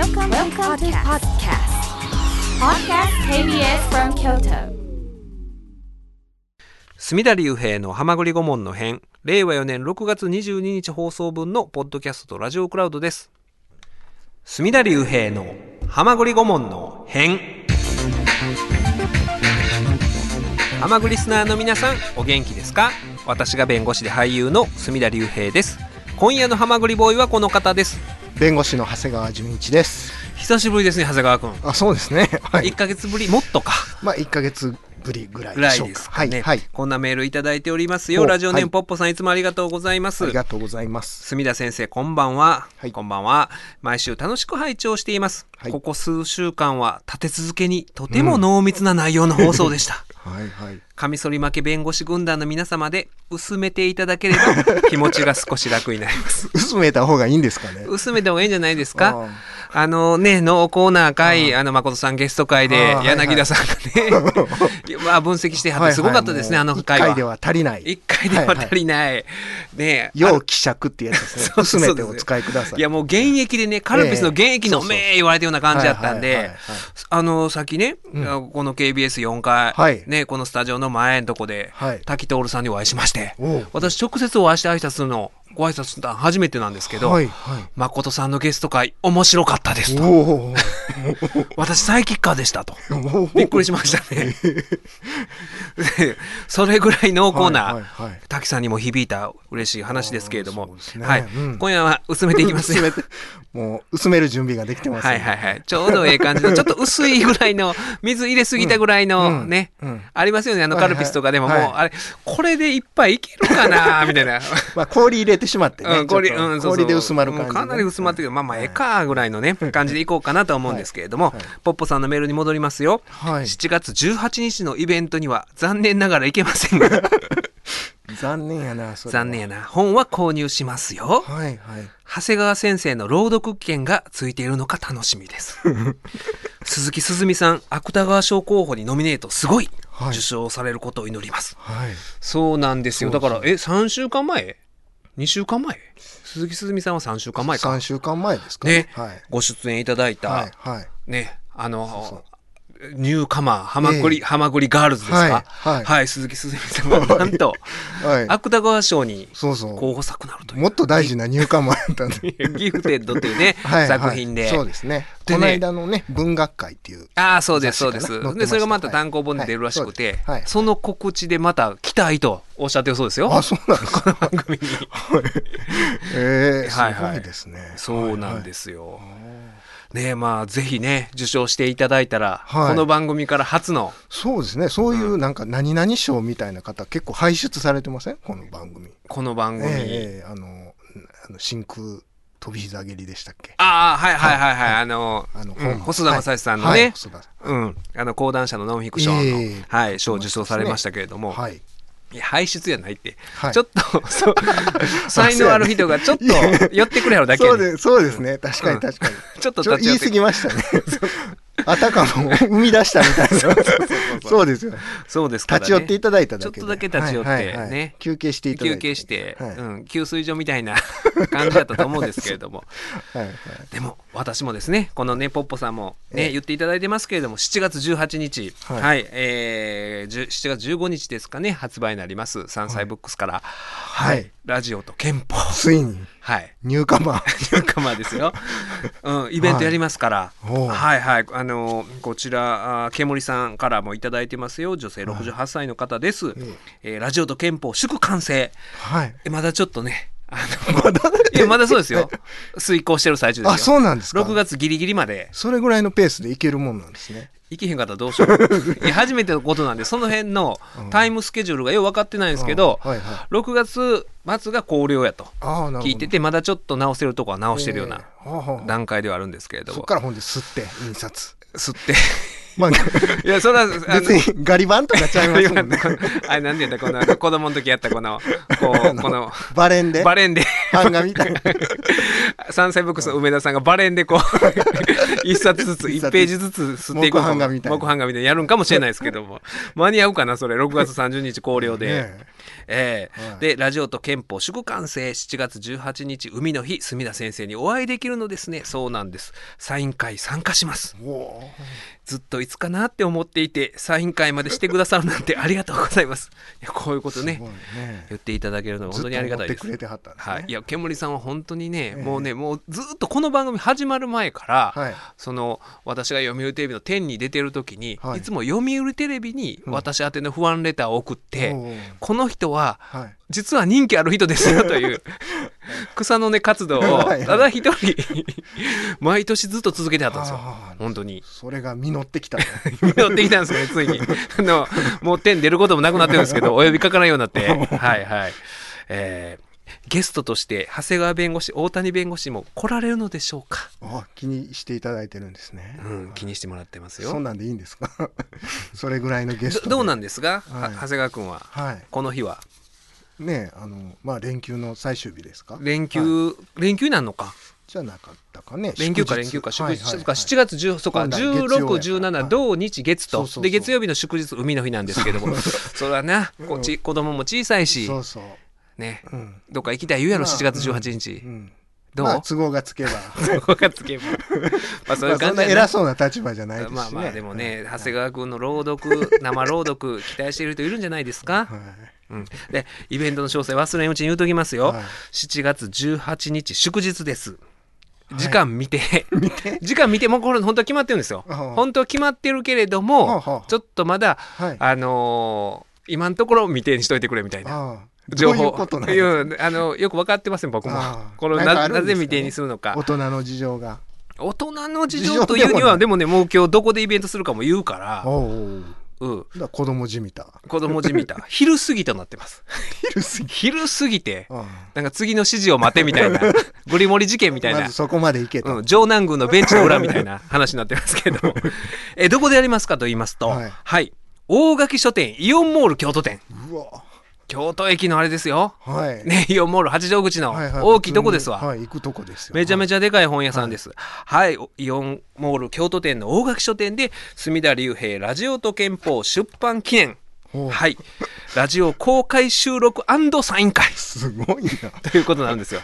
Welcome to podcast. Podcast KBS from Kyoto. 隅田隆平のはまぐり顧問の編、令和4年6月22日放送分のポッドキャストとラジオクラウドです。隅田隆平のはまぐり顧問の編。はまぐりスナーの皆さん、お元気ですか？私が弁護士で俳優の隅田隆平です。今夜のはまぐりボーイはこの方です。 弁護士の長谷川純一です。 久しぶりですね、長谷川くん。 あ、そうですね、はい、 1ヶ月ぶり、もっとか、 1ヶ月ぶりぐらいでしょうか。 ですかね、 はい、 こんなメールいただいておりますよ。ラジオネームポッポさん、いつもありがとうございます。 ありがとうございます。 隅田先生、こんばんは、 はい、 こんばんは。毎週楽しく拝聴しています、はい、ここ数週間は立て続けにとても濃密な内容の放送でした、 はいはい、 カミソリ負け弁護士軍団の皆様で薄めていただければ気持ちが少し楽になります薄めた方がいいんですかね。 薄めた方がいいんじゃないですか。のコーナー会、誠さんゲスト会で柳田さんがね、分析してはってすごかったですね、あの会は。 1回では足りない。 1回では足りない。ね、 要希釈ってやつですね。薄めてお使いください。 いやもう現役でね、カルピスの現役のめ言われたような感じだったんで、さっきね、この KBS4 階、ね、このスタジオの前のとこで、滝徹さんにお会いしまして、私直接お会いして挨拶するのご挨拶した初めてなんですけど、誠さんのゲスト会面白かったですと私サイキッカーでしたとびっくりしましたねそれぐらい濃厚な、滝さんにも響いた嬉しい話ですけれども、今夜は薄めていきますよもう薄める準備ができてます、ね、 ちょうどええ感じのちょっと薄いぐらいの水入れすぎたぐらいのね、ありますよね、カルピスとかでも、もうあれこれで一杯いけるかなみたいな氷入れてしまってね、氷で薄まる感じ、 かなり薄まってるけど、ええかぐらいのね感じでいこうかなと思うんですけれども、ポッポさんのメールに戻りますよ、7月18日のイベントには残念ながら行けませんが残念やな、 残念やな。本は購入しますよ、長谷川先生の朗読券がついているのか楽しみです鈴木すずみさん、芥川賞候補にノミネート、すごい、受賞されることを祈ります、そうなんですよ。だから3週間前2週間前、鈴木すずみさんは3週間前か、 3週間前ですかね、 ご出演いただいた、ね、ニューカマーはまぐりガールズですか、鈴木すずみさんがなんと、芥川賞に候補作になるという、 もっと大事なニューカマーやったんでギフテッドというね作品で、 そうですね、この間のね文学会っていう、 そうですそうです。でそれがまた単行本で出るらしくて、その告知でまた来たいとおっしゃってるそうですよ。 あ、そうなんですか。 この番組にすごいですね。 そうなんですよ。ね、ぜひね受賞していただいたら、この番組から初の、 そうですね、そういうなんか何々賞みたいな方結構輩出されてません？この番組真空飛び膝蹴りでしたっけ？ 細田正史さんのね、講談社のノンフィクションの賞を受賞されましたけれども、輩出じゃないって、ちょっと才能ある人がちょっと寄ってくれるだけにそうですね、確かにちょっと言い過ぎましたねあたかも生み出したみたいなそうですよ、そうですからね、立ち寄っていただいただけで、 ちょっとだけ立ち寄ってね、 休憩していただいて、 休憩して、給水所みたいな感じだったと思うんですけれどもでも私もですね、このねポッポさんもね言っていただいてますけれども、7月18日、7月15日ですかね、発売になりますサンサイブックスから、ラジオと憲法、 ついにニューカマーですよ、イベントやりますから、こちらけもりさんからもいただいてますよ。女性68歳の方です、ラジオと憲法祝完成、まだちょっとねまだそうですよ、遂行してる最中ですよ。 あ、そうなんですか。 6月ギリギリまで。それぐらいのペースでいけるもんなんですね。 いけへんかったらどうしよう初めてのことなんで、その辺のタイムスケジュールがよく分かってないんですけど、6月末が考慮やと聞いてて、まだちょっと直せるとこは直してるような段階ではあるんですけれども、 そっからほんで吸って印刷吸ってまあ、 いや、それは、 別にガリ版とかちゃいますもんね。 あれ、なんで言ったこの、子供の時やったこの、この、 バレンで版画みたいな。 サンサイボックスの梅田さんがバレンでこう、一冊ずつ、一ページずつ吸っていく。 木版画みたいな。 木版画みたいなやるんかもしれないですけども。間に合うかな、それ。6月30日考慮で。で、ラジオと憲法祝完成7月18日海の日、墨田先生にお会いできるのですね。そうなんです。サイン会参加します。ずっといつかなって思っていて、サイン会までしてくださるなんてありがとうございます。いや、こういうことね、言っていただけるのは本当にありがたいです。はい。いや、煙さんは本当にね、もうずっとこの番組始まる前から、その私が読売テレビの10に出てる時に、いつも読売テレビに私宛ての不安レターを送って、この人は実は人気ある人ですよという草の根活動をただ一人毎年ずっと続けてはったんですよ。本当にそれが実ってきた実ってきたんですよね。ついにもう点出ることもなくなってるんですけど、お呼びかからんようになってはいはい、ゲストとして長谷川弁護士、大谷弁護士も来られるのでしょうか。 気にしていただいてるんですね。 気にしてもらってますよ。 そんなんでいいんですかそれぐらいのゲストでどうなんですか、長谷川君は、この日はね、連休の最終日ですか。 連休なのかじゃなかったかね。 連休か祝日か7月10、そうか16、17土日月とで月曜日の祝日海の日なんですけどもそれはね、子供も小さいしね、どっか行きたい言うやろ7月18日。どう？ 都合がつけば都合がつけばそういう感じ。そんな偉そうな立場じゃないですしね。 まあでもね、長谷川君の生朗読期待している人いるんじゃないですか。でイベントの詳細忘れんうちに言うときますよ。7月18日祝日です。時間見てもうこれ本当は決まってるんですよ。本当は決まってるけれどもちょっとまだ今のところ未定にしといてくれみたいな情報。よく分かってません僕も。これなぜ未定にするのか。 大人の事情というにはでもね、もう今日どこでイベントするかも言うから。 子供じみた昼過ぎとなってます。昼過ぎてなんか次の指示を待てみたいなゴリモリ事件みたいな、 まずそこまで行けと、 城南宮のベンチの裏みたいな話になってますけどどこでやりますかと言いますと、大垣書店イオンモール京都店。京都駅のあれですよ、イオンモール八丈口の大きいとこですわ。 行くとこですよ。 めちゃめちゃでかい本屋さんです。イオンモール京都店の大垣書店で隅田隆平ラジオと憲法出版記念、ラジオ公開収録&サイン会、 すごいなということなんですよ。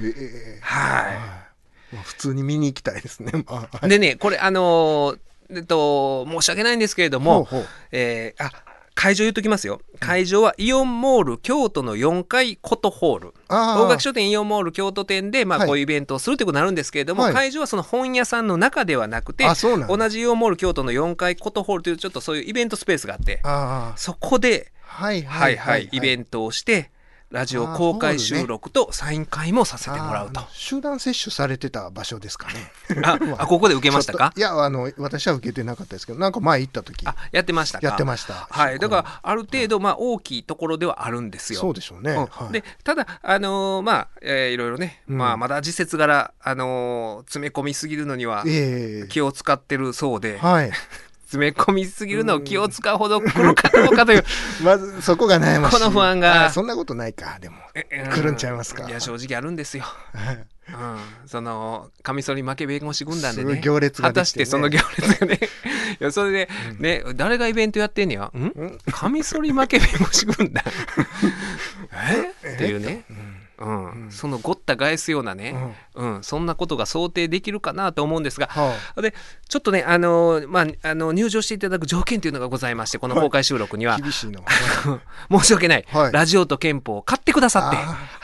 普通に見に行きたいですね。 でね、これ申し訳ないんですけれども、会場言っときますよ。会場はイオンモール京都の4階コトホール。大垣書店イオンモール京都店で、こういうイベントをするということになるんですけれども、会場はその本屋さんの中ではなくて、同じイオンモール京都の4階コトホールというちょっとそういうイベントスペースがあって、そこでイベントをしてラジオ公開収録とサイン会もさせてもらうと。 集団接種されてた場所ですかね。 ここで受けましたか？ いや、私は受けてなかったですけど、なんか前行った時やってましたか？ やってました。 だからある程度大きいところではあるんですよ。 そうでしょうね。 でただいろいろね、まだ時節柄詰め込みすぎるのには気を使ってるそうで、詰め込みすぎるのを気を使うほど来るかどうかというまずそこが悩ましい。 この不安が。 そんなことないか。でも来るんちゃいますか。 いや正直あるんですよ。そのカミソリ負け弁護士軍団でね、 行列ができてね、 果たしてその行列がねいやそれでね、誰がイベントやってんねやカミソリ負け弁護士軍団っていうね、そのごった返すようなね、そんなことが想定できるかなと思うんですが、でちょっとね入場していただく条件というのがございまして、この公開収録には、 厳しいの申し訳ない、ラジオと憲法を買ってくださって、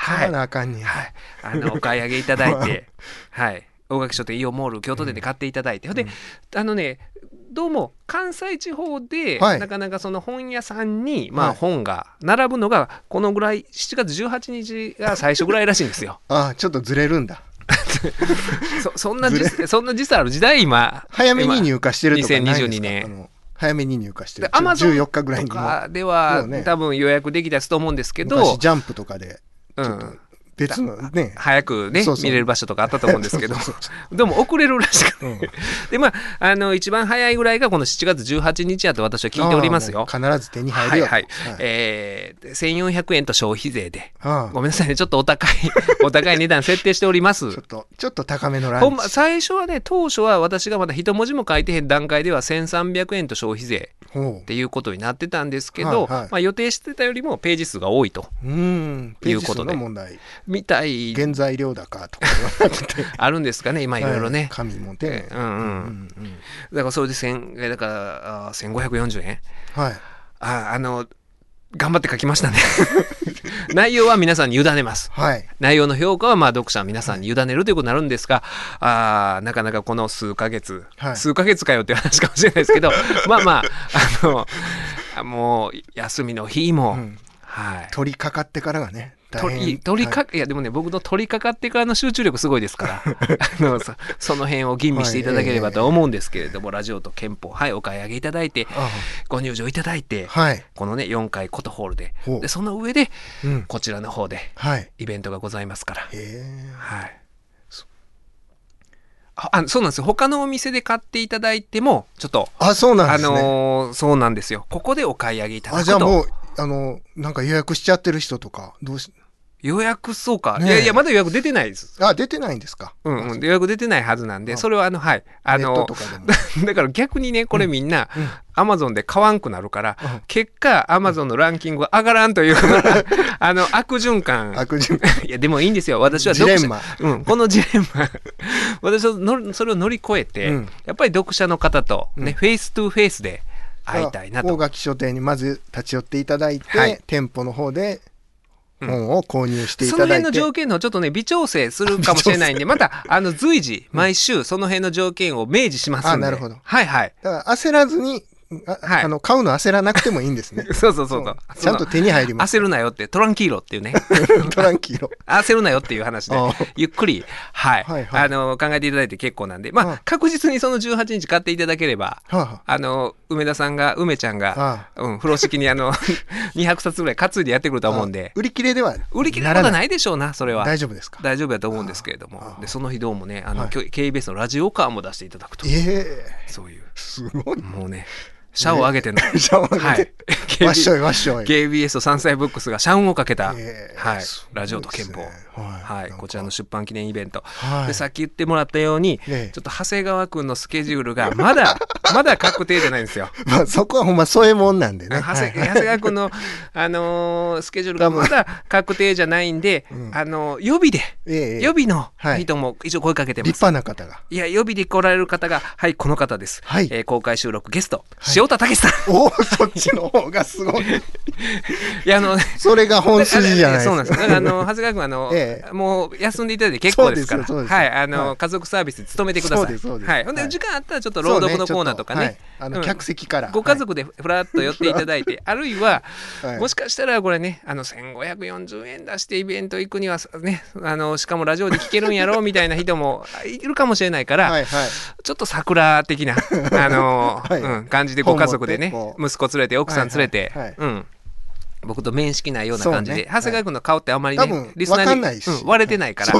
お買い上げいただいて大垣書店イオンモール京都店で買っていただいて、でどうも関西地方でなかなかその本屋さんに本が並ぶのがこのぐらい7月18日が最初ぐらいらしいんですよ。 ちょっとずれるんだそんな時差ある時代今早めに入荷してるとかないですか ？2022年早めに入荷してる。 アマゾン 14日ぐらいにとかでは多分予約できたと思うんですけど、 昔ジャンプとかでちょっと別のね、 早くね、見れる場所とかあったと思うんですけど、でも遅れるらしくて、で、まあ、一番早いぐらいがこの7月18日やと私は聞いておりますよ。 必ず手に入るよ。 はい。1400円と消費税で、ごめんなさいね、ちょっとお高い値段設定しております。 ちょっと高めのランチ。 最初はね、当初は私がまだ一文字も書いてへん段階では1300円と消費税っていうことになってたんですけど、まあ、予定してたよりもページ数が多いということで。 の問題みたい。 原材料高とかあるんですかね、今いろいろね。 紙も手。 だからそれでだから1540円。 はい。 頑張って書きましたね。内容は皆さんに委ねます。 はい。 内容の評価はまあ読者は皆さんに委ねるということになるんですが、なかなかこの数ヶ月かよっていう話かもしれないですけど、まあもう休みの日も、はい。 取り掛かってからがね。 いやでもね、僕の取り掛かってからの集中力すごいですからその辺を吟味していただければと思うんですけれども、ラジオと憲法、はい、お買い上げいただいて、ご入場いただいて、このね4階コトホールで、その上で、こちらの方でイベントがございますから、はい。そうなんですよ。他のお店で買っていただいてもちょっとそうなんですね。 そうなんですよ。ここでお買い上げいただくと。 じゃあもうなんか予約しちゃってる人とか予約、そうか。いや、まだ予約出てないです。 出てないんですか。 予約出てないはずなんで、それははい。 ネットとかでも。 だから逆にね、これみんな、アマゾンで買わんくなるから、結果、アマゾンのランキングが上がらんという、悪循環。いや、でもいいんですよ。私はジレンマ。 このジレンマ。私はそれを乗り越えて、やっぱり読者の方とね、フェイストゥフェイスで会いたいなと。 大垣書店にまず立ち寄っていただいて、店舗の方で、本を購入していただいて、その辺の条件のちょっとね微調整するかもしれないんで、また随時毎週その辺の条件を明示しますんで。 なるほど。 はいはい。 だから焦らずに買うの焦らなくてもいいんですね。 そう。 ちゃんと手に入ります。 焦るなよって、トランキーロっていうね。 トランキーロ。 焦るなよっていう話で、ゆっくり、はい。考えていただいて結構なんで、まあ、確実にその18日買っていただければ、梅ちゃんが、風呂敷に200冊ぐらい担いでやってくると思うんで。 売り切れでは売り切れることはないでしょうな、それは。 大丈夫ですか？ 大丈夫だと思うんですけれども。で、その日どうもね、KBS のラジオカーも出していただくと。そういう。 すごい。 もうね。社を上げての。 社を上げて。わっしょい。 KBS と山菜ブックスが社運をかけた、ラジオと憲法。こちらの出版記念イベント。で、さっき言ってもらったように、ちょっと長谷川くんのスケジュールがまだ確定じゃないんですよ。 そこはほんまそういうもんなんでね。 長谷川くんの、スケジュールがまだ確定じゃないんで、予備の人も一応声かけてます。 立派な方が。 いや、予備で来られる方が、はい、この方です。公開収録ゲスト、塩田武さん。 そっちの方がすごい。いや、 それが本筋じゃないですか。 そうなんです。だから、長谷川くんもう休んでいただいて結構ですから。はい、家族サービスに勤めてください。はい。ほんで、時間あったらちょっと朗読のコーナーとかね。 客席から。 ご家族でふらっと寄っていただいて、あるいは、もしかしたらこれね、1540円出してイベント行くにはね、しかもラジオで聞けるんやろうみたいな人もいるかもしれないから、ちょっと桜的な、感じでご家族でね、息子連れて、奥さん連れて、僕と面識ないような感じで、長谷川君の顔ってあんまりね、リスナーに割れてないから、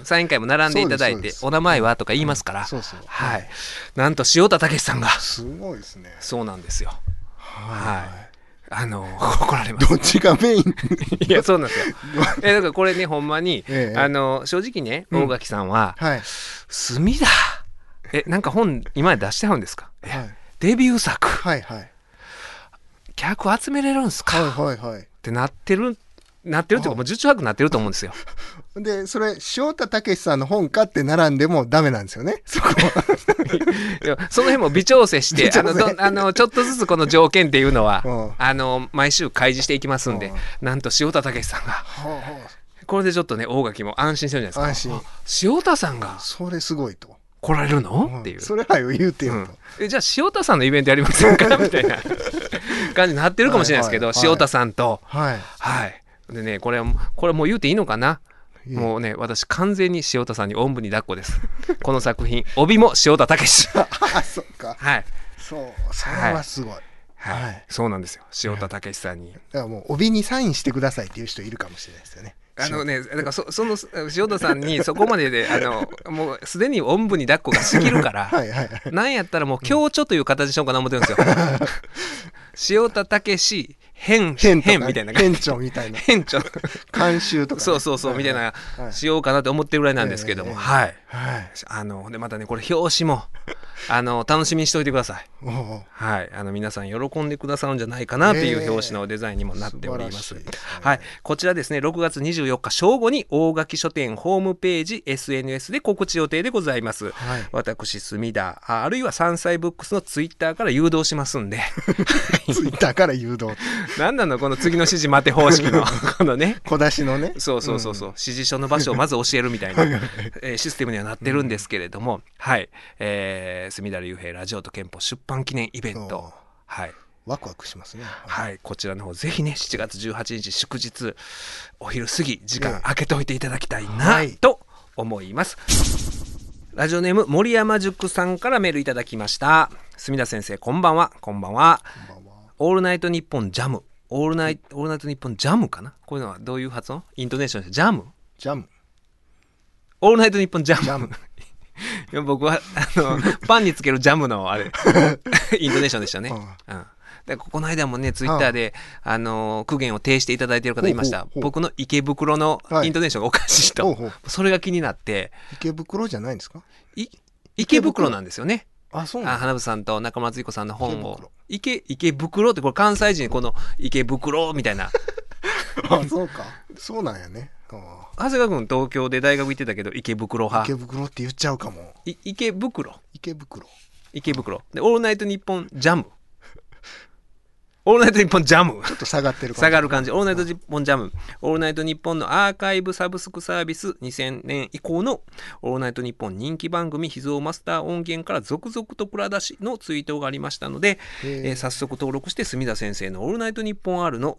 サイン会も並んでいただいて、お名前はとか言いますから、はい。なんと塩田武さんが、 すごいですね。 そうなんですよ。はい。怒られます。 どっちがメイン？ いや、そうなんですよ。だからこれね、ほんまに、正直ね、大垣さんは、墨だ。なんか本、今まで出してはるんですか？デビュー作。客集めれるんすかってなってるっていうか、もう受注博になってると思うんですよ。 で、それ、塩田武さんの本買って並んでもダメなんですよね、そこは。その辺も微調整して、ちょっとずつこの条件っていうのは、毎週開示していきますんで、なんと塩田武さんが、これでちょっとね、大垣も安心してるじゃないですか。塩田さんが。 それすごいと。 来られるのっていう。 それは言うてよと。じゃあ、塩田さんのイベントやりませんかみたいな感じになってるかもしれないですけど、塩田さんと。はい。でね、これもう言うていいのかな？もうね、私完全に塩田さんにおんぶに抱っこです。この作品、帯も塩田武。 そっか。はい。それはすごい。 はい。そうなんですよ。塩田武さんに。 だからもう帯にサインしてくださいっていう人いるかもしれないですよね。 だからその塩田さんにそこまででもうすでにおんぶに抱っこが過ぎるからなんやったらもう共著という形にしようかな思ってるんですよ。塩田武編みたいな編著みたいな編著監修とか、 ね、そうみたいな、しようかなと思ってるぐらいなんですけども、でまたねこれ表紙も楽しみにしておいてください。はい、皆さん喜んでくださるんじゃないかなという表紙のデザインにもなっております。はい、こちらですね6月24日正午に大垣書店ホームページ SNS で告知予定でございます。私墨田あるいは山菜ブックスのツイッターから誘導しますんでツイッターから誘導何なのこの次の指示待て方式のこのね小出しのねそう、指示書の場所をまず教えるみたいなシステムにはなってるんですけれども、はい墨田隆平ラジオと憲法出版記念イベント、 ワクワクしますね。 こちらの方ぜひね7月18日祝日お昼過ぎ時間空けておいていただきたいなと思います。ラジオネーム森山塾さんからメールいただきました。墨田先生こんばんは。こんばんは。オールナイトニッポンジャムオールナイトニッポンジャムかな、こういうのはどういう発音イントネーションです。ジャムオールナイトニッポンジャムいや僕はパンにつけるジャムのあれイントネーションでしたね。でこの間もねツイッターで苦言を呈していただいている方いました。僕の池袋のイントネーションがおかしいと、それが気になって。 池袋じゃないんですか？ 池袋なんですよね。 そうなん花房さんと中村敦彦さんの本を池袋ってこれ関西人この池袋みたいなそうかそうなんやね。 長谷川君東京で大学行ってたけど池袋派。 池袋って言っちゃうかも。 池袋でオールナイトニッポンジャムオールナイトニッポンジャムちょっと下がってる下がる感じ。オールナイトニッポンジャムオールナイトニッポンのアーカイブサブスクサービス2000年以降のオールナイトニッポン人気番組秘蔵マスター音源から続々と蔵出しのツイートがありましたので、早速登録して墨田先生のオールナイトニッポン R の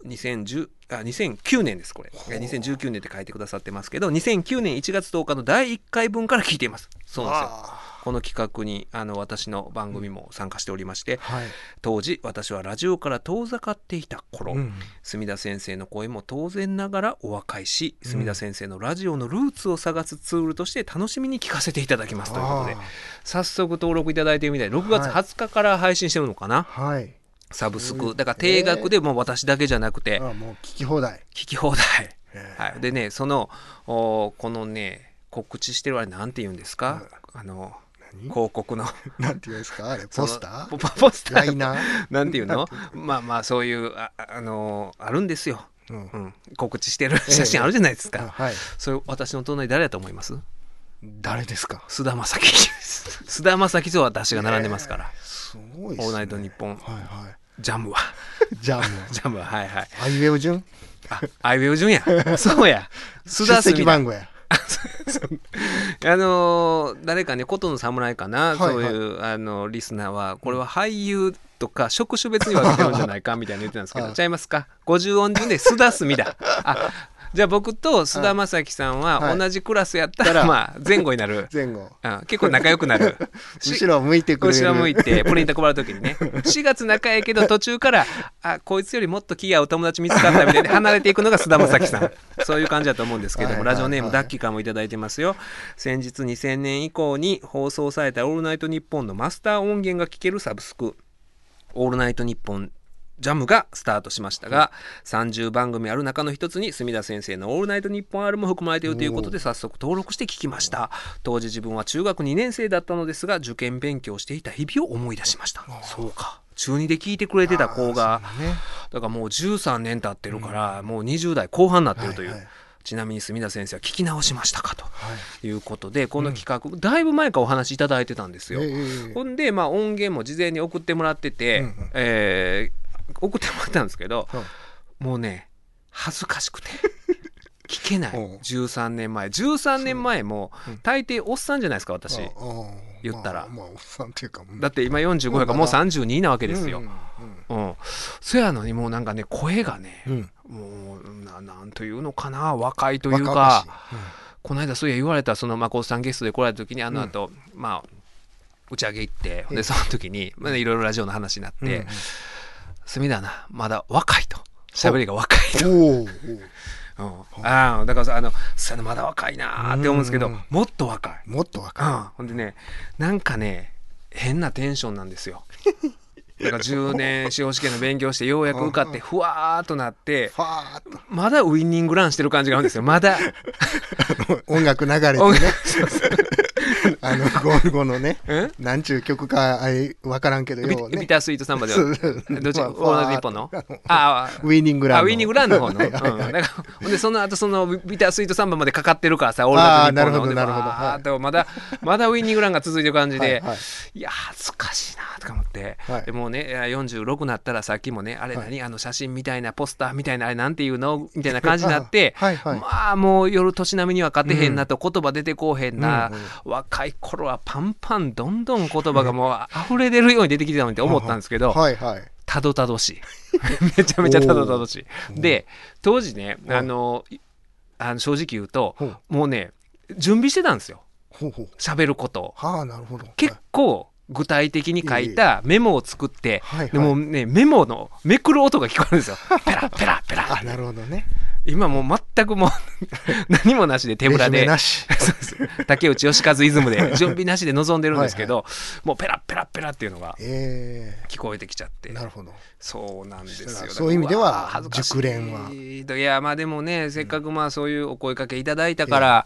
2009年ですこれ2019年って書いてくださってますけど2009年1月10日の第1回分から聞いています。そうなんですよ。この企画に私の番組も参加しておりまして、当時私はラジオから遠ざかっていた頃、墨田先生の声も当然ながらお若いし、墨田先生のラジオのルーツを探すツールとして楽しみに聞かせていただきますということで早速登録いただいてみたい。6月20日から配信してるのかな、サブスクだから定額でもう私だけじゃなくて、 もう聞き放題でねこのね告知してるあれなんて言うんですか、広告のなんて言うんですかあれポスターライナーなんていうのまあそういうあるんですよ、告知してる写真あるじゃないですか、それ私の隣誰だと思います？ 誰ですか？ 菅田将暉菅田将暉と私が並んでますから、 すごいですね。 オールナイトニッポンジャムはアイウェオ順アイウェオ順やそうや出席番号や誰かね琴の侍かな、そういうリスナーはこれは俳優とか職種別に分けてるんじゃないかみたいな言ってたんですけど、ちゃいますか50音順で須田隅田じゃあ僕と菅田将暉さんは同じクラスやったらまあ前後になる結構仲良くなる後ろ向いてくれる後ろ向いてプリント配るときにね4月仲やけど途中からこいつよりもっと気が合う友達見つかったみたいで離れていくのが菅田将暉さんそういう感じだと思うんですけども、ラジオネームダッキーからもいただいてますよ。先日2000年以降に放送されたオールナイトニッポンのマスター音源が聴けるサブスクオールナイトニッポンジャムがスタートしましたが、30番組ある中の一つに墨田先生のオールナイトニッポン R も含まれているということで早速登録して聞きました。当時自分は中学2年生だったのですが受験勉強していた日々を思い出しました。そうか中2で聞いてくれてた子が、だからもう13年経ってるから、もう20代後半になってるという、ちなみに墨田先生は聞き直しましたかということで、この企画、だいぶ前からお話いただいてたんですよ。ほんで、音源も事前に送ってもらってて、送ってもらったんですけど、もうね恥ずかしくて聞けない。13年前も大抵おっさんじゃないですか私言ったら、 おっさんっていうか、 だって今45やからもう32なわけですよ。そやのにもうなんかね声がね、もうなんというのかな若いというか、この間そういや言われたその誠さんゲストで来られた時に後打ち上げ行って、でその時にいろいろラジオの話になって、墨田なまだ若いと喋りが若いとだからまだ若いなって思うんですけど、もっと若い。 もっと若い。ほんでね、なんかね、変なテンションなんですよ。だから10年司法試験の勉強してようやく受かってふわーっとなってまだウイニングランしてる感じがあるんですよ。まだ音楽流れてねゴールゴのね何ちゅう曲か分からんけどよビタースイートサンバではどっちオールナイトニッポンのウイニングランウイニングランの方のほんでその後そのビタースイートサンバまでかかってるからさオールナイトニッポンのなるほどまだウイニングランが続いてる感じでいや恥ずかしいなとか思ってでもうね46になったらさっきもねあれ何写真みたいなポスターみたいなあれなんていうのみたいな感じになってまあもう夜年並みには勝てへんなと言葉出てこうへんな若い頃はパンパンどんどん言葉がもう溢れ出るように出てきてたのにって思ったんですけどたどたどしいめちゃめちゃたどたどしいで当時ね正直言うともうね準備してたんですよ喋ることを結構具体的に書いたメモを作って、でもねメモのめくる音が聞こえるんですよ。ペラペラペラ。 なるほどね。 今もう全くもう何もなしで手ぶらで竹内義和イズムで準備なしで臨んでるんですけどもうペラペラペラっていうのが聞こえてきちゃって、 なるほどそうなんですよ。 そういう意味では熟練はいやまあでもねせっかくまあそういうお声かけいただいたから、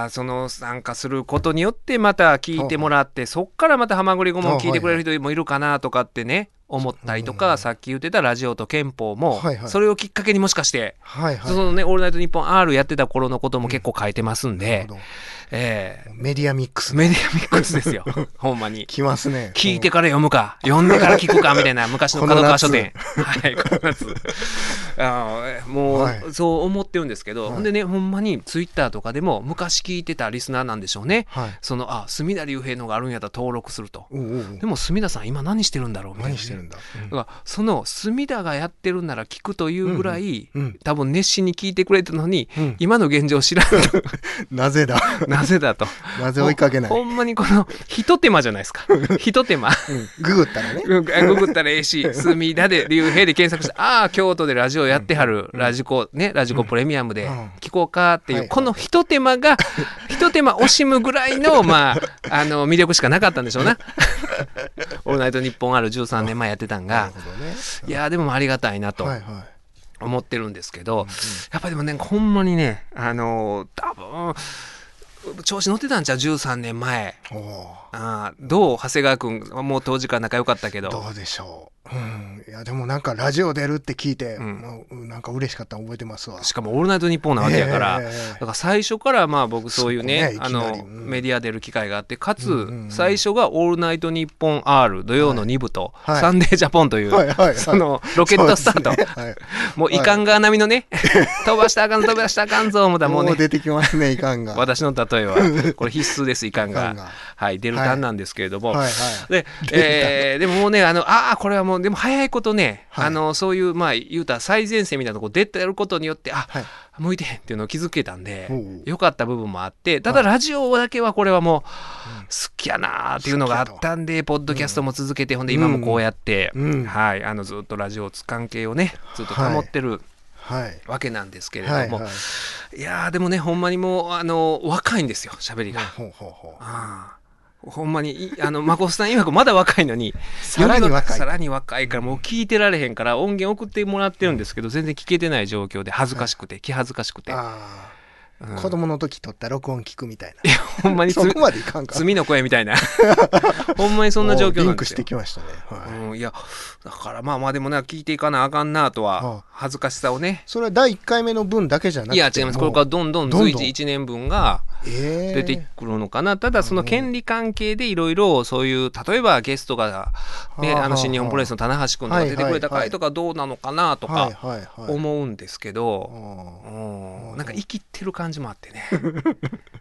その参加することによってまた聞いてもらってそっからまたはまぐり顧問聞いてくれる人もいるかなとかってね思ったりとか、さっき言ってたラジオと憲法も、それをきっかけにもしかして、そのね、オールナイトニッポン R やってた頃のことも結構書いてますんで、 メディアミックス。 メディアミックスですよ。ほんまに。 来ますね。 聞いてから読むか、読んでから聞くかみたいな昔の角川書店。はい、この夏。もう、そう思ってるんですけど、ほんでね、ほんまにツイッターとかでも昔聞いてたリスナーなんでしょうね。隅田竜平のがあるんやったら登録すると。でも隅田さん今何してるんだろうみたいな。だからその隅田がやってるんなら聞くというぐらい、多分熱心に聞いてくれてるのに、今の現状を知らんとなぜだなぜだとなぜ追いかけないほんまにこの一手間じゃないですか一手間ググったらねググったらええし隅田で竜平で検索して京都でラジオやってはるラジコプレミアムで聞こうかっていうこの一手間が一手間惜しむぐらいの魅力しかなかったんでしょうなオールナイトニッポンある13年前やってたんが、いやでもありがたいなと思ってるんですけど、やっぱりでもねほんまにね多分調子乗ってたんちゃう13年前どう長谷川君もう当時から仲良かったけどどうでしょう、いやでもなんかラジオ出るって聞いて、なんか嬉しかったの覚えてますわ。 しかもオールナイトニッポンなわけやから、だから最初からまあ僕そういうねメディア出る機会があってかつ最初がオールナイトニッポン R 土曜の2部とサンデージャポンというそのロケットスタートもうイカンガー並みのね飛ばしたらあかんぞ思ったらもうね出てきますねイカンガー私の例えはこれ必須ですイカンガーはい出るタンなんですけれどもでももうねこれはもうでも早いことね、そういうまあ言うたら最前線みたいなとこ出てることによって向いてへんっていうのを気づけたんで良かった部分もあってただラジオだけはこれはもう好きやなっていうのがあったんでポッドキャストも続けてほんで今もこうやってずっとラジオ関係をねずっと保ってるわけなんですけれどもいやでもねほんまにもう若いんですよ喋りが。ほんまにマコスさん曰くまだ若いのにさらに若いからもう聞いてられへんから音源送ってもらってるんですけど全然聞けてない状況で恥ずかしくて気恥ずかしくて子供の時撮った録音聞くみたいな。 いやほんまにそこまでいかんか罪の声みたいなほんまにそんな状況なんですよ。 リンクしてきましたね。 いやだからまあでもね聞いていかなあかんなとは恥ずかしさをね。 それは第1回目の分だけじゃなくていや違います。これからどんどん随時1年分が出てくるのかな。ただその権利関係でいろいろそういう例えばゲストが新日本プロレスの棚橋君が出てくれた回とかどうなのかなとか思うんですけどなんか生きてる感じもあってねちょっとね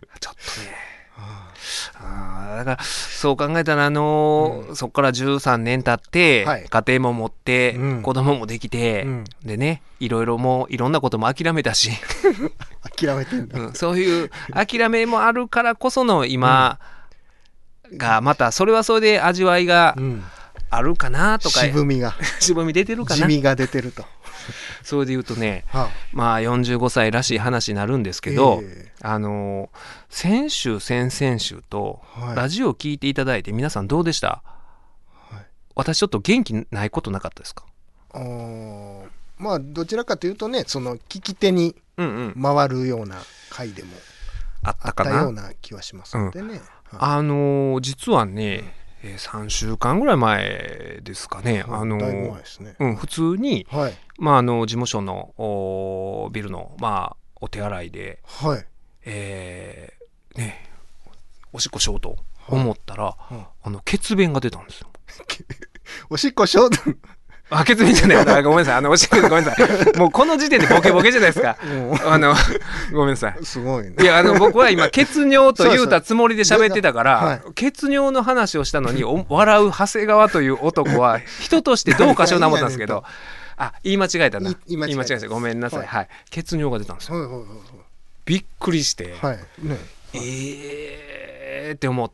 だからそう考えたらそこから13年経って家庭も持って子供もできてでねいろんなことも諦めたし諦めてんだそういう諦めもあるからこその今がまたそれはそれで味わいがあるかなとか渋み出てるかな地味が出てるとそれで言うとね、まあ45歳らしい話になるんですけど、先週先々週とラジオを聞いていただいて皆さんどうでした？私ちょっと元気ないことなかったですか？ まあどちらかというとね、その聞き手に回るような回でもあったような気はしますのでね。 実はね、3週間ぐらい前ですかね、 だいぶ前ですね。 普通に、まあ、事務所のビルの、まあ、お手洗いで、ね、おしっこしようと思ったら、血便が出たんですよ。 おしっこしようと血便じゃない。ごめんなさい。おしっこごめんなさい。もうこの時点でボケボケじゃないですか。ごめんなさい。 すごいね。 いや、僕は今、血尿と言うたつもりで喋ってたから、血尿の話をしたのに、笑う長谷川という男は、人としてどうかしような思ったんですけど、言い間違えたな。言い間違えました。ごめんなさい。はい。血尿が出たんですよ。びっくりして、って思って、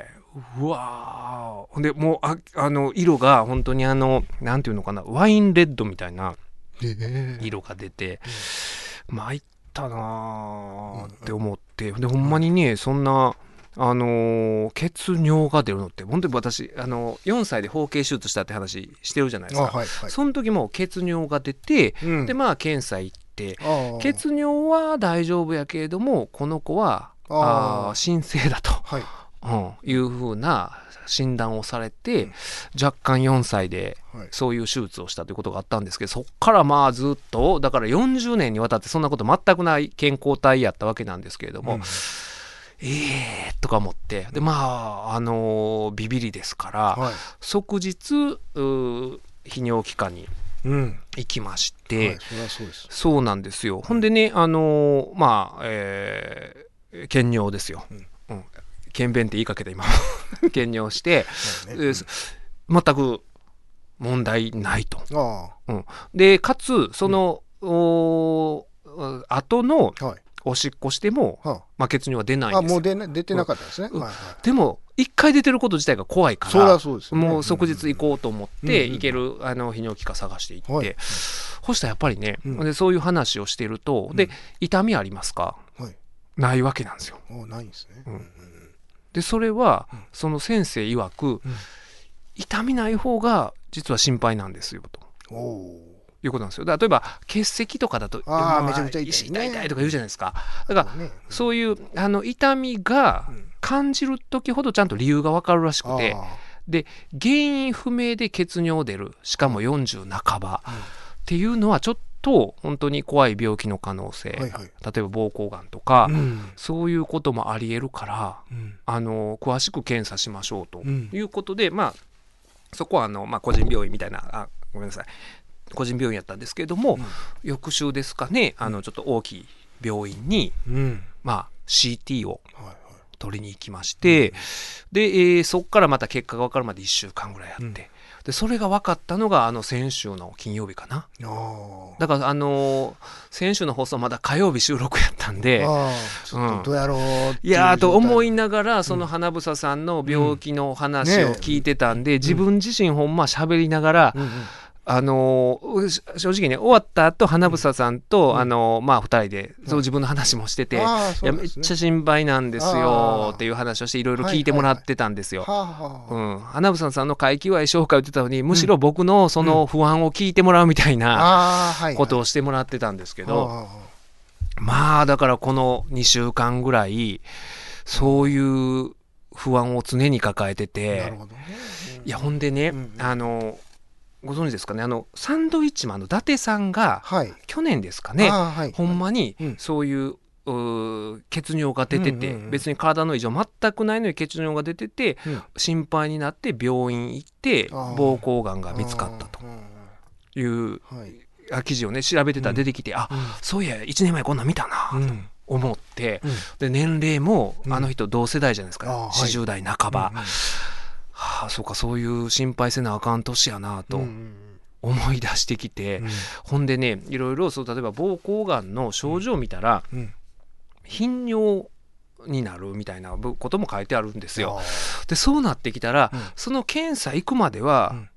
うわー。でもう色が本当になんていうのかな、ワインレッドみたいな色が出て、参ったなーって思って、でほんまにね、そんな血尿が出るのって本当に私4歳で包茎手術したって話してるじゃないですか。その時も血尿が出て、でまあ検査行って、血尿は大丈夫やけれどもこの子は新生だと。いうふうな診断をされて、若干4歳でそういう手術をしたということがあったんですけど、そっからまあずっとだから40年にわたってそんなこと全くない健康体やったわけなんですけれども、とか思って、でまあビビりですから、即日泌尿器科に行きまして、そうなんですよ。ほんでねまあ検尿ですよ。検便って言いかけて今検尿して、全く問題ないと。でかつその後のおしっこしても、血尿は出ないんですよ。 もう出てなかったですね。 でも一回出てること自体が怖いから、もう即日行こうと思って行ける泌尿器科探して行って、そしたらやっぱりね、でそういう話をしていると、で痛みありますか？ないわけなんですよ。 ないんですね。 でそれはその先生曰く、痛みない方が実は心配なんですよということなんですよ。例えば結石とかだとめちゃくちゃ痛いとか言うじゃないですか。だからそういう痛みが感じる時ほどちゃんと理由が分かるらしくて、で原因不明で血尿出る、しかも40半ばっていうのはちょっと本当に怖い病気の可能性、例えば膀胱がんとか、そういうこともありえるから、詳しく検査しましょうということで、まあそこは個人病院みたいなごめんなさい個人病院やったんですけれども、翌週ですかね、ちょっと大きい病院に、CT を取りに行きまして、で、そこからまた結果が分かるまで1週間ぐらいあって、でそれが分かったのが先週の金曜日かな。だから先週の放送まだ火曜日収録やったんで、 ちょっとどうやろうっていういやと思いながら、その花房さんの病気の話を聞いてたんで、自分自身ほんま喋りながら、正直ね、終わった後花房さんと、2人でそう自分の話もしてて、いやめっちゃ心配なんですよっていう話をしていろいろ聞いてもらってたんですよ。花房さんの会期は紹介を言ってたのに、むしろ僕のその不安を聞いてもらうみたいなことをしてもらってたんですけど、まあだからこの2週間ぐらいそういう不安を常に抱えてて、いやほんでね、ご存知ですかね、サンドイッチマンの伊達さんが、去年ですかね、ほんまにそういう血尿が出てて、別に体の異常全くないのに血尿が出てて、心配になって病院行って膀胱がんが見つかったという記事をね調べてたら出てきて、そういや1年前こんなん見たなと思って、で年齢も人同世代じゃないですか、40代半ば。そうか、そういう心配せなあかん年やなと思い出してきて、ほんでね、いろいろ例えば膀胱がんの症状を見たら、頻尿になるみたいなことも書いてあるんですよ。でそうなってきたら、その検査行くまでは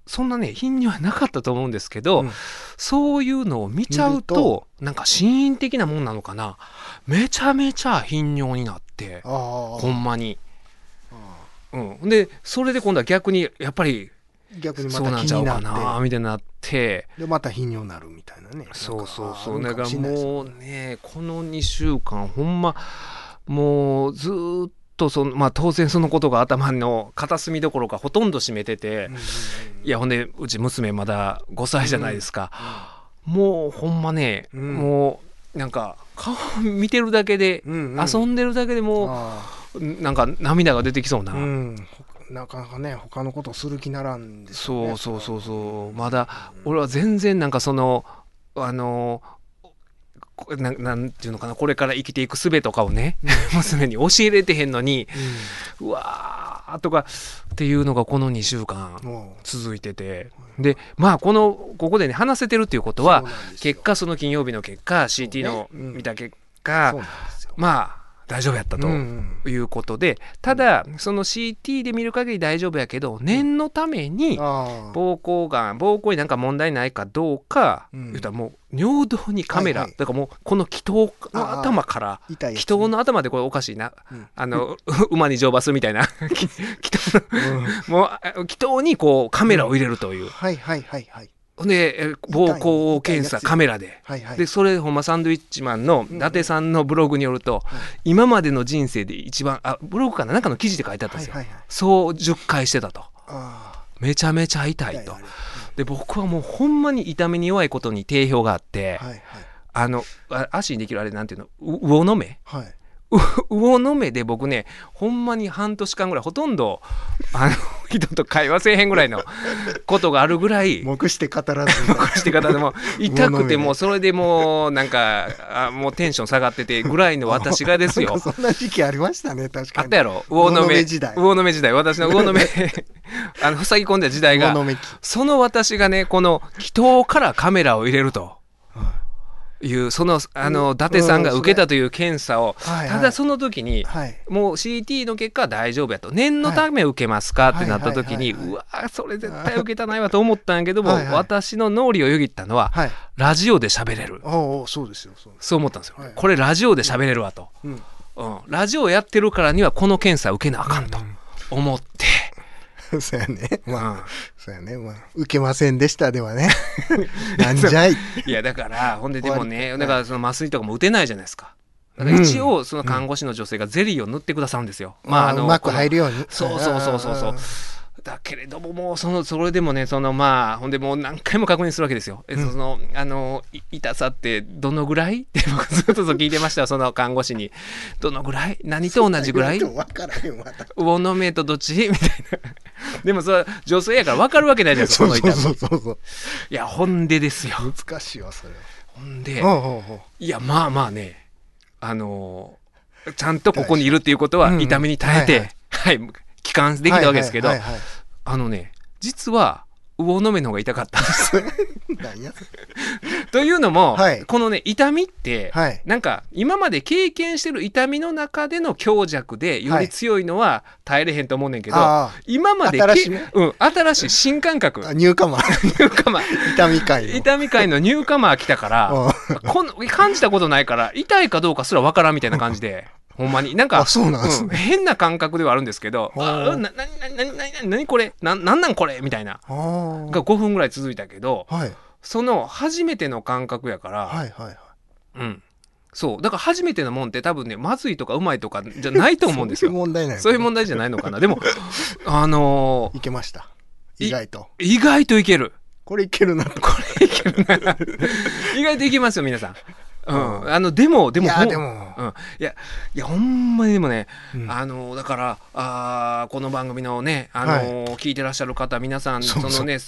そんなね頻尿はなかったと思うんですけど、そういうのを見ちゃうとなんか心因的なもんなのかな、めちゃめちゃ頻尿になって、ほんまに、でそれで今度は逆にやっぱりそうなんちゃうかなみたいになって、 でまた頻尿になるみたいなね。 そうだからもうねこの2週間ほんまもうずっと当然そのことが頭の片隅どころかほとんど占めてて、いやほんでうち娘まだ5歳じゃないですか、もうほんまね、もうなんか顔見てるだけで、遊んでるだけでもうなんか涙が出てきそうな、 なかなかね他のことする気ならんですよね。 そうまだ俺は全然なんかなんていうのかな、これから生きていく術とかをね、娘に教えれてへんのに、うわーとかっていうのがこの2週間続いてて、でまあここでね話せてるっていうことは結果その金曜日の結果 CT の見た結果、まあ大丈夫やったということで、ただその CT で見る限り大丈夫やけど念のために膀胱になんか問題ないかどうか言ったらもう尿道にカメラ、だからもうこの気筒の頭から気筒の頭でこれおかしいな、馬に乗馬するみたいなもう気筒にこうカメラを入れるという。で膀胱検査カメラで、でそれほんまサンドイッチマンの伊達さんのブログによると、今までの人生で一番ブログかな、なんかの記事で書いてあったんですよ、そう10回してたと、めちゃめちゃ痛いと。で僕はもうほんまに痛みに弱いことに定評があって、足にできるあれなんていうの、魚の目、魚の目で僕ねほんまに半年間ぐらいほとんど人と会話せえへんぐらいのことがあるぐらい目して語らずも痛くてもうそれでもうなんかもうテンション下がっててぐらいの私がですよそんな時期ありましたね。確かにあったやろ、魚の目時代、私の魚の目塞ぎ込んだ時代が、その私がねこの気筒からカメラを入れるという伊達さんが受けたという検査を、ただその時にもう CT の結果は大丈夫やと、念のため受けますかってなった時に、うわそれ絶対受けたないわと思ったんやけども、私の脳裏をよぎったのは、ラジオで喋れる、そう思ったんですよ、これラジオで喋れるわと、ラジオやってるからにはこの検査受けなあかんと思って、 そうやね、受けませんでしたではねなんじゃいいやだからほんででもね、だからその麻酔とかも打てないじゃないですか。だから一応その看護師の女性がゼリーを塗ってくださるんですよ、うまく入るように。 そうだけれどももうそれでもねほんでもう何回も確認するわけですよ、痛さってどのぐらいって僕ずっと聞いてましたよ、その看護師に。どのぐらい、何と同じぐらい、魚の目とどっちみたいなでもそれ女性やから分かるわけないじゃないですか、その痛み。いやほんでですよ、 難しいわそれ。 ほんでいやまあねちゃんとここにいるっていうことは痛みに耐えて帰還できたわけですけど、実は魚の目の方が痛かったんですというのも、このね痛みって、なんか今まで経験してる痛みの中での強弱でより強いのは耐えれへんと思うねんけど、今まで新しい新感覚ニューカマー痛み界のニューカマー来たから感じたことないから痛いかどうかすらわからんみたいな感じでほんまになんか変な感覚ではあるんですけど、何これなんこれみたいなが5分ぐらい続いたけど、その初めての感覚やから、そうだから初めてのもんって多分ねまずいとかうまいとかじゃないと思うんですよそういう問題じゃないのかな。でもいけました。意外といける。 これいけるな意外といけますよ皆さん。でもいやほんまにでもね、だからこの番組のね聞いてらっしゃる方皆さんそのね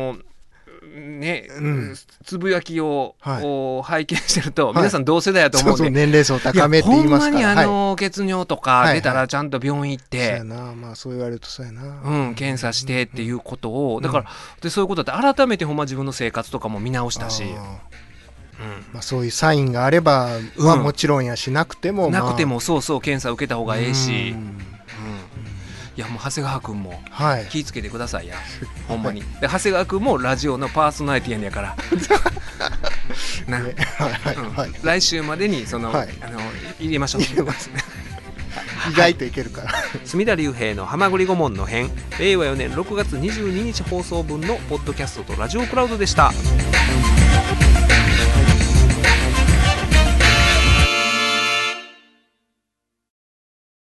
つぶやきを拝見してると皆さん同世代だと思うんで、 年齢層高めって言いますから、 ほんまに血尿とか出たらちゃんと病院行ってそう言われるとそうやな、 検査してっていうことをだからでそういうことって改めてほんま自分の生活とかも見直したし、 そういうサインがあればもちろんやしなくてもそう検査受けた方がええし、 いやもう長谷川君も気ぃつけてくださいや、ほんまに。で長谷川君もラジオのパーソナリティやねやからな、来週までにその、入れましょう。 意外といけるから隅田隆平のはまぐり顧問の編、令和4年6月22日放送分のポッドキャストとラジオクラウドでした。